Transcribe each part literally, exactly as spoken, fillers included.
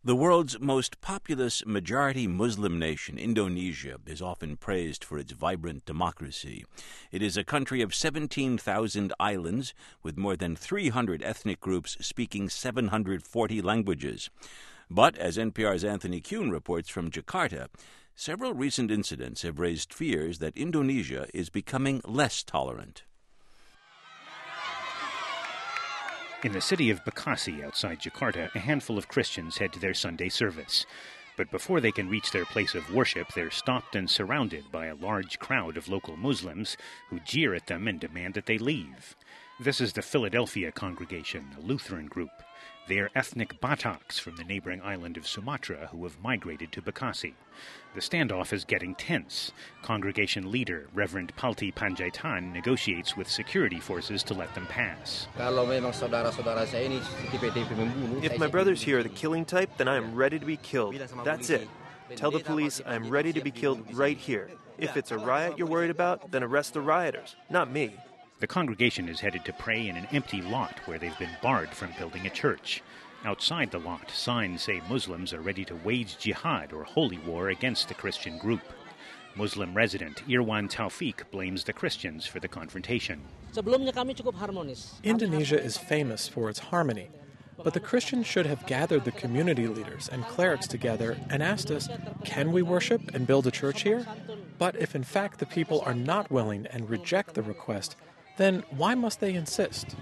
The world's most populous majority Muslim nation, Indonesia, is often praised for its vibrant democracy. It is a country of seventeen thousand islands with more than three hundred ethnic groups speaking seven hundred forty languages. But, as N P R's Anthony Kuhn reports from Jakarta, several recent incidents have raised fears that Indonesia is becoming less tolerant. In the city of Bekasi outside Jakarta, a handful of Christians head to their Sunday service. But before they can reach their place of worship, they're stopped and surrounded by a large crowd of local Muslims who jeer at them and demand that they leave. This is the Philadelphia congregation, a Lutheran group. They are ethnic Bataks from the neighboring island of Sumatra who have migrated to Bekasi. The standoff is getting tense. Congregation leader, Reverend Palti Panjaitan, negotiates with security forces to let them pass. If my brothers here are the killing type, then I am ready to be killed. That's it. Tell the police I am ready to be killed right here. If it's a riot you're worried about, then arrest the rioters, not me. The congregation is headed to pray in an empty lot where they've been barred from building a church. Outside the lot, signs say Muslims are ready to wage jihad or holy war against the Christian group. Muslim resident Irwan Taufik blames the Christians for the confrontation. Indonesia is famous for its harmony, but the Christians should have gathered the community leaders and clerics together and asked us, can we worship and build a church here? But if in fact the people are not willing and reject the request, then why must they insist?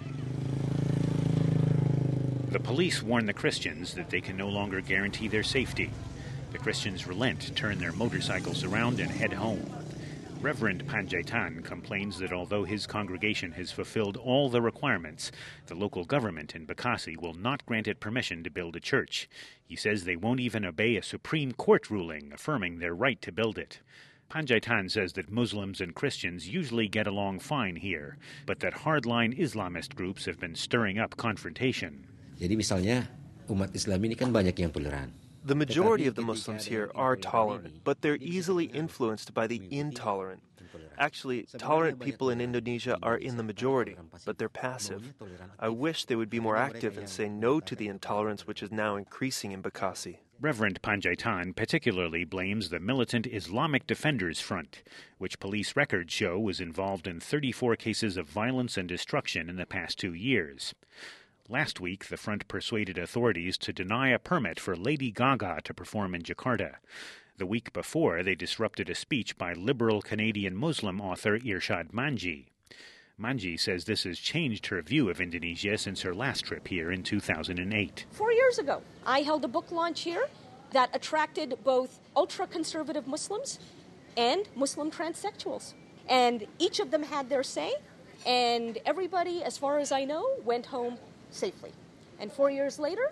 The police warn the Christians that they can no longer guarantee their safety. The Christians relent, turn their motorcycles around, and head home. Reverend Panjaitan complains that although his congregation has fulfilled all the requirements, the local government in Bekasi will not grant it permission to build a church. He says they won't even obey a Supreme Court ruling affirming their right to build it. Panjaitan says that Muslims and Christians usually get along fine here, but that hardline Islamist groups have been stirring up confrontation. Jadi misalnya, umat Islam ini kan banyak yang toleran. The majority of the Muslims here are tolerant, but they're easily influenced by the intolerant. Actually, tolerant people in Indonesia are in the majority, but they're passive. I wish they would be more active and say no to the intolerance which is now increasing in Bekasi. Reverend Panjaitan particularly blames the militant Islamic Defenders Front, which police records show was involved in thirty-four cases of violence and destruction in the past two years. Last week, the front persuaded authorities to deny a permit for Lady Gaga to perform in Jakarta. The week before, they disrupted a speech by liberal Canadian Muslim author Irshad Manji. Manji says this has changed her view of Indonesia since her last trip here in two thousand eight. Four years ago, I held a book launch here that attracted both ultra-conservative Muslims and Muslim transsexuals. And each of them had their say, and everybody, as far as I know, went home safely. And four years later,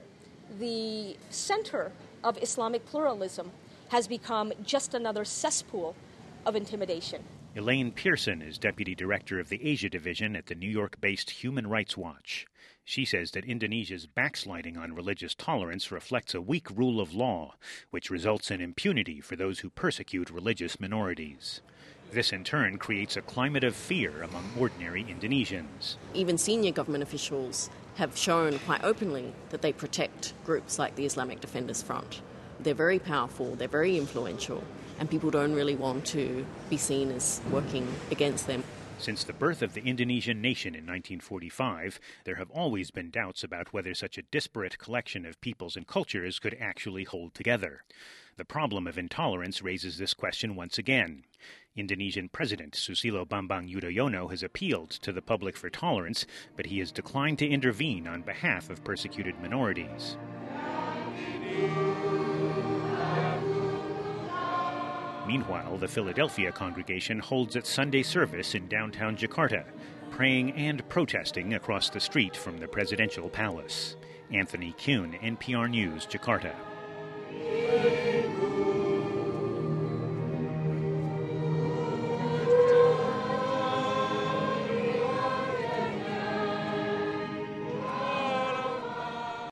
the center of Islamic pluralism has become just another cesspool of intimidation. Elaine Pearson is deputy director of the Asia Division at the New York-based Human Rights Watch. She says that Indonesia's backsliding on religious tolerance reflects a weak rule of law, which results in impunity for those who persecute religious minorities. This, in turn, creates a climate of fear among ordinary Indonesians. Even senior government officials have shown quite openly that they protect groups like the Islamic Defenders Front. They're very powerful, they're very influential, and people don't really want to be seen as working against them. Since the birth of the Indonesian nation in nineteen forty-five, there have always been doubts about whether such a disparate collection of peoples and cultures could actually hold together. The problem of intolerance raises this question once again. Indonesian President Susilo Bambang Yudhoyono has appealed to the public for tolerance, but he has declined to intervene on behalf of persecuted minorities. Meanwhile, the Philadelphia congregation holds its Sunday service in downtown Jakarta, praying and protesting across the street from the presidential palace. Anthony Kuhn, N P R News, Jakarta.